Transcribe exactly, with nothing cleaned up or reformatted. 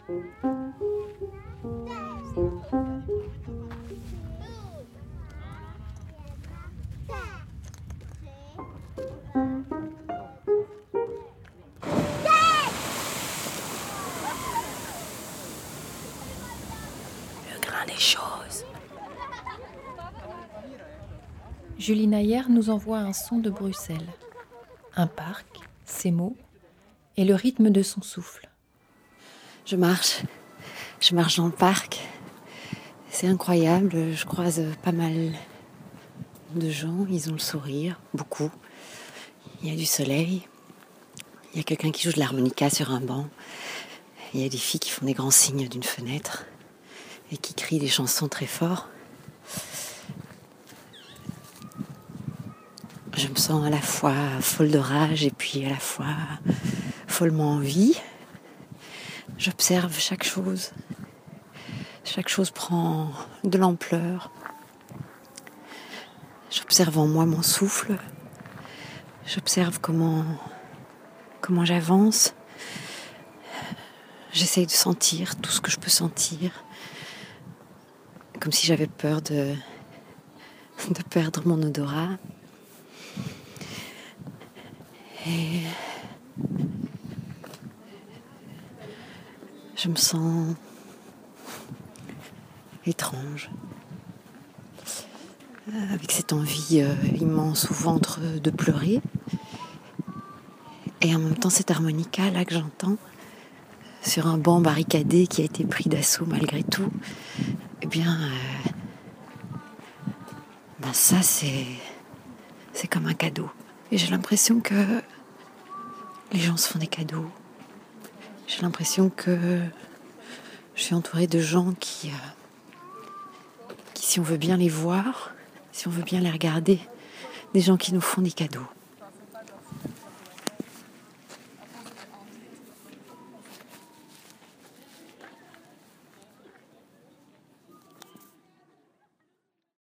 Le grain des choses. Julie Nayer nous envoie un son de Bruxelles. Un parc, ses mots et le rythme de son souffle. Je marche, je marche dans le parc. C'est incroyable, je croise pas mal de gens, ils ont le sourire, beaucoup. Il y a du soleil, il y a quelqu'un qui joue de l'harmonica sur un banc. Il y a des filles qui font des grands signes d'une fenêtre et qui crient des chansons très fort. Je me sens à la fois folle de rage et puis à la fois follement en vie. J'observe chaque chose. Chaque chose prend de l'ampleur. J'observe en moi mon souffle. J'observe comment, comment j'avance. J'essaye de sentir tout ce que je peux sentir. Comme si j'avais peur de, de perdre mon odorat. Et je me sens étrange, avec cette envie euh, immense au ventre de pleurer, et en même temps cette harmonica là que j'entends sur un banc barricadé qui a été pris d'assaut malgré tout. Eh bien, euh, ben ça c'est c'est comme un cadeau. Et j'ai l'impression que les gens se font des cadeaux. J'ai l'impression que je suis entourée de gens qui, euh, qui, si on veut bien les voir, si on veut bien les regarder, des gens qui nous font des cadeaux.